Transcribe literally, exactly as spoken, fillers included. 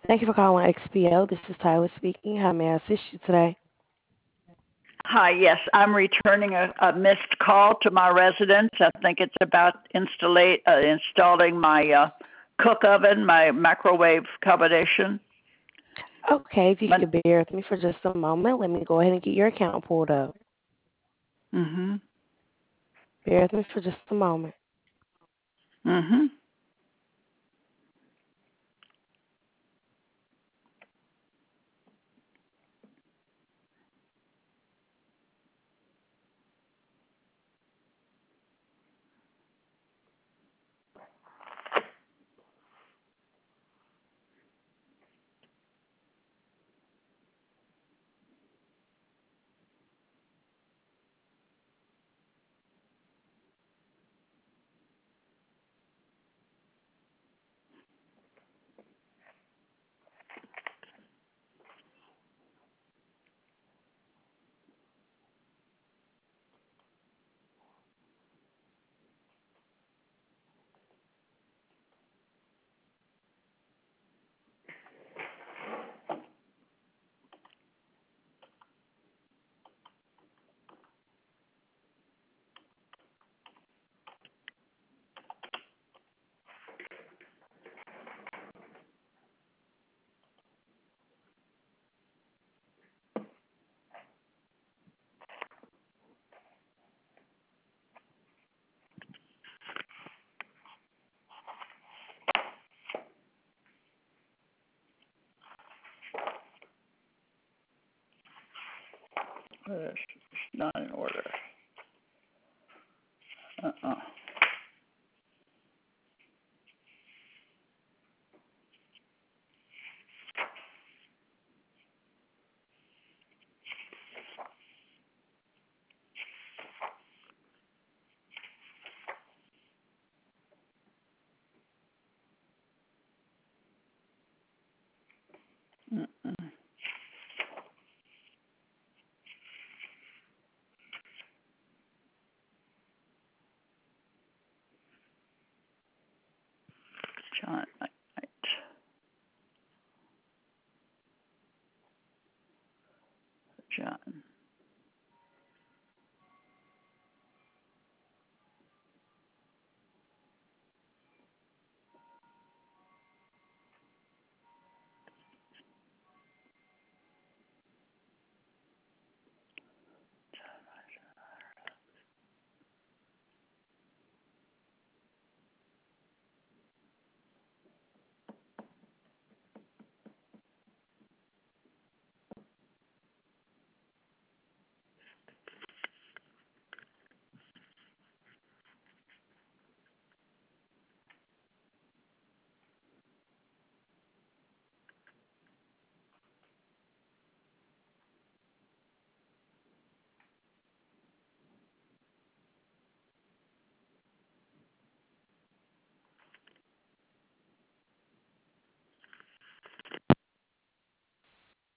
Thank you for calling X P O. This is Tyler speaking. How may I assist you today? Hi, yes, I'm returning a, a missed call to my residence. I think it's about installate, uh, installing my uh, cook oven, my microwave combination. Okay, if you But, could bear with me for just a moment, let me go ahead and get your account pulled up. mhm, Bear with me for just a moment. mhm. It's not in order.